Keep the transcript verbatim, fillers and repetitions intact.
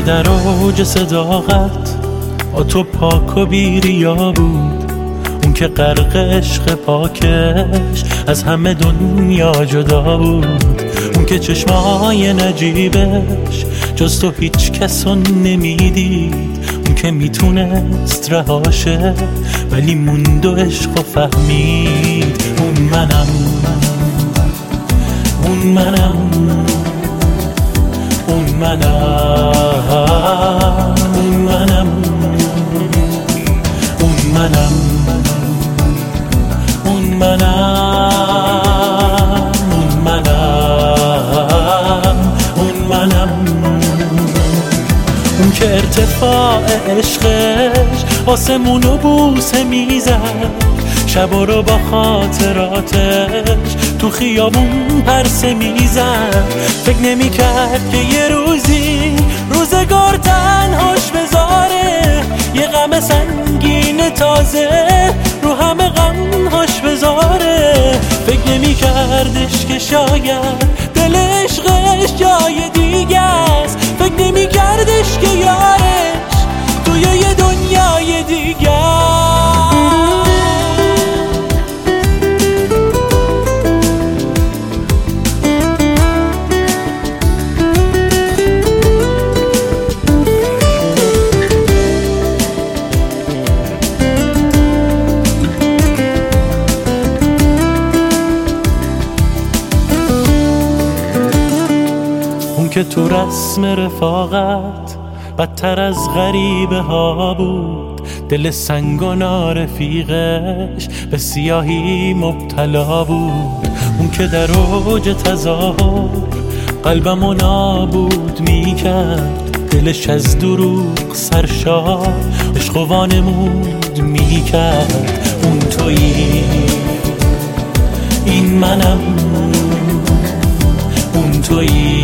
در اوج صداقت با تو پاک و بیریا بود، اون که غرق عشق پاکش از همه دنیا جدا بود، اون که چشمای نجیبش جز تو هیچ کسو نمیدید، اون که میتونست رهاشه ولی موند و عشق و فهمید. اون منم، اون منم، اون منم، اون منم، اون منم، اون منم، اون منم، اون منم، اون که ارتفاع عشقش آسمونو بوسه میزد، شبا رو با خاطراتش تو خیابون پرسه میزد. فکر نمی کرد که یه روزی روزگار تنهاش بذاره، یه غم سنگین تازه رو همه غمهاش بذاره. فکر نمی کردش که شاید دل عشقش جای دیگه است، فکر نمی کردش که یارش توی یه دنیای دیگه. که تو رسم رفاقت بدتر از غریبه ها بود، دل سنگانا رفیقش به سیاهی مبتلا بود، اون که در اوج تظاهر قلبمو نابود میکرد، دلش از دروغ سرشار عشق و وانمود میکرد. اون تویی، این منم، اون تویی،